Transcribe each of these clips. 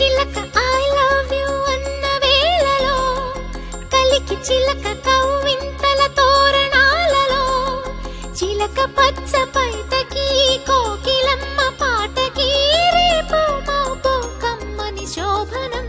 చిలక I love you అన్న వేళలో కలికి చిలక కవ్వింతల తోరణాలలో చిలక పచ్చ పైటకి కోకిలమ్మ పాటకి రేపు మాపు కమ్మని శోభనం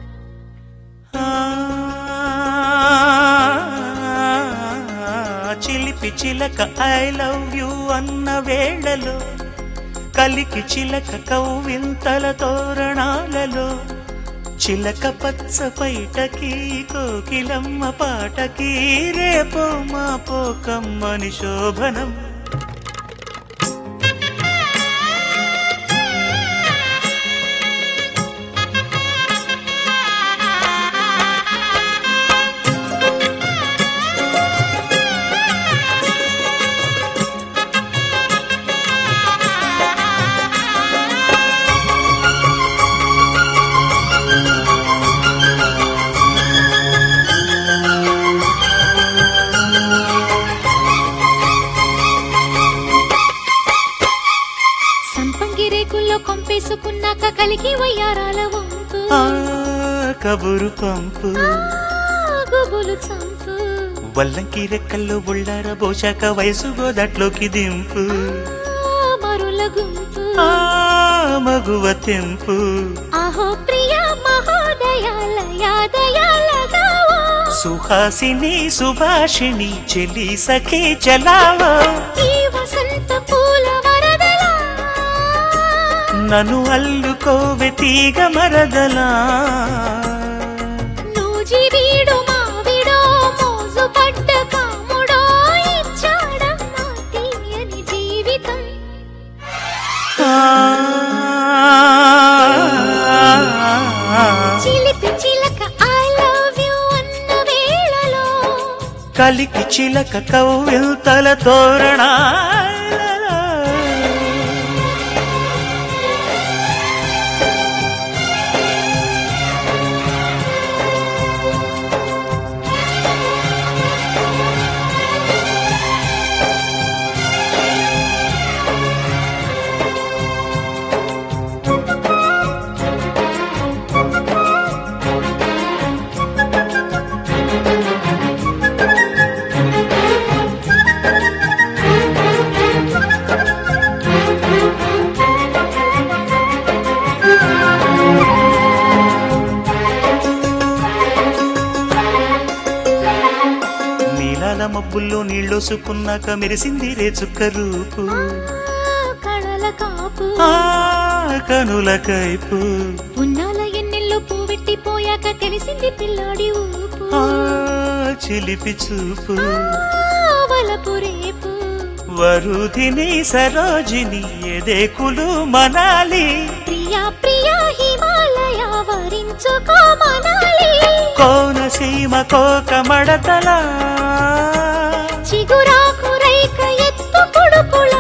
చిలిపి చిలక ఐ లవ్ యు అన్న వేళలో కలికి చిలక కవ్వింతల తోరణాలలో చిలక పచ్చ పైటకి కోకిలమ్మ పాటకి రేపో మాపో కమ్మని శోభనం రేకుల్లో కొంపేసుకున్నాక కలికి వయ్యారాల వంపు కబురు పంపు గుబులు చంపు వల్లంకి రెక్కల్లో బుళ్ళార బోశాక వయసు గోదట్లోకి దింపు మరుల గుంపు మగువ తెంపు ఆహో ప్రియ మహోదయాలయాదయాలగా సుహాసిని సుభాషిణి చెలి సఖి చలావో ఈ వసంత పూల నన్ను అల్లుకోవె తీగ మరదలా నూజివీడు మావిడో మోజు పడ్డ కాముడో ఇచ్చాడమ్మా తీయని జీవితం చిలిపి చిలక ఐ లవ్ యు అన్న వేళలో కలికి చిలక కవ్వింతల తోరణా మబ్బుల్లో నీళ్ళోసుకున్నాక మెరిసింది రే చుక్క రూపు కళల కాపు కనుల కైపు ఉన్నాల ఎన్నెల్లో పువ్వెట్టిపోయాక తెలిసింది పిల్లాడి ఊపు చిలిపి చూపు వలపు రేపు వరుధిని సరోజిని ఎదేకులు మనాలి ప్రియా ప్రియా హిమాలయ వరించుకో మనాలి కోనసీమ కోక మడతలా చిగురాకు రైక ఎత్తు కుడుపులా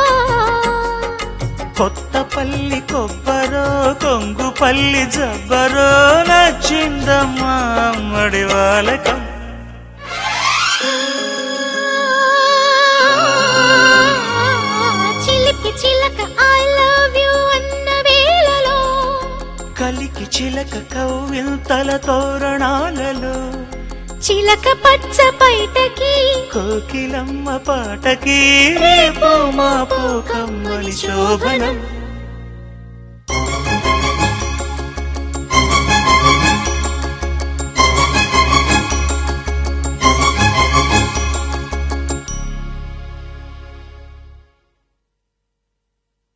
కొత్తపల్లి కొబ్బరో కొంగుపల్లి జబ్బరో నచ్చిందమ్మా అమ్మడి వాళ్ళకం చిలిపి చిలక ఐ లవ్ యు అన్న వేళలో కలికి చిలక కవ్వింతల తోరణాలలో చిలక పచ్చ పైటకి కోకిలమ్మ పాటకి రేపో మాపో కమ్మని శోభనం